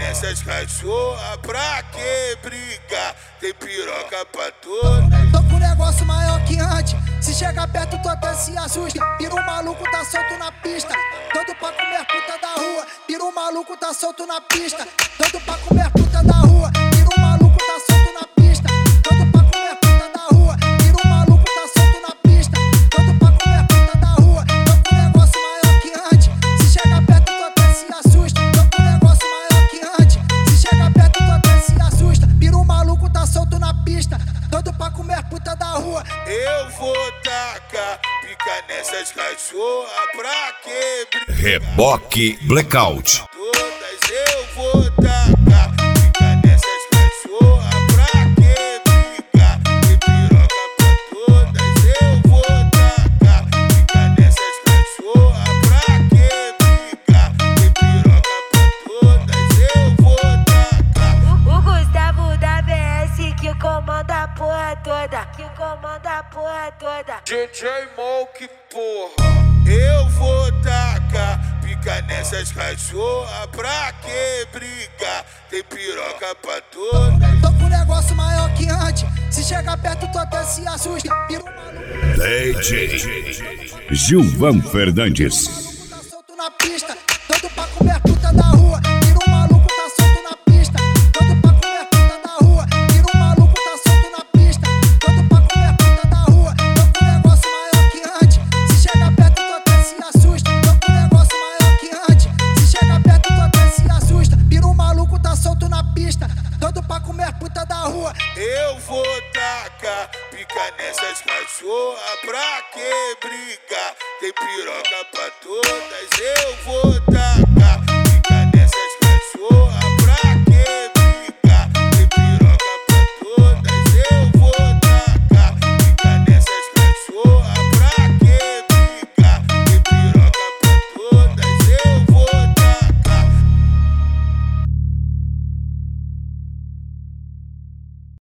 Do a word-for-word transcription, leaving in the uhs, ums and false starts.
nessas cachorra, pra que brigar? Tem piroca pra todas. Tô com um negócio maior que antes. Se chega perto, tu até se assusta. Pira o maluco, tá solto na pista. Todo pra comer puta da rua. Pira o maluco, tá solto na pista. Todo pra comer puta da rua. Pira o maluco, tá solto na pista. Todo pra comer puta da rua. Pira o maluco, tá solto na pista. Todo pra comer puta da rua. Tô com um negócio maior que antes. Se chega perto, tu até se assusta. Tô com um negócio maior que antes. Se chega perto, tu até se assusta. Pira o maluco, tá solto na pista. Todo pra comer puta da rua. Eu vou tacar pica nessas cachorra, pra que brigar? Reboque Blackout. Todas eu vou tacar pica nessas cachorra, pra que brigar? Tem piroca pra todas, eu vou tacar pica nessas cachorra, pra que brigar? Tem piroca pra todas, eu vou tacar. O Gustavo da B S que comanda a porra toda, que comanda a porra toda. D J Moke, porra. Eu vou tacar pica nessas cachorra, pra que brigar? Tem piroca pra todas. Tô com um negócio maior que antes. Se chega perto, tu até se assusta. Pira o maluco, D J Gilvan Fernandes. tá solto na pista. Todo pra comer puta da rua. Pira o maluco, tá solto na pista. Todo pra comer puta da rua. Pira o maluco, tá solto na pista. Todo pra comer puta da rua. Tô com um negócio maior que antes. Se chega perto, tu até se assusta. Tô com um negócio maior que antes. Se chega perto, tu até se assusta. Pira o maluco, tá solto na pista. Todo pra comer puta da rua. Eu vou tacar pica nessas cachorra, pra que brigar? Tem piroca pra todas, eu vou tacar.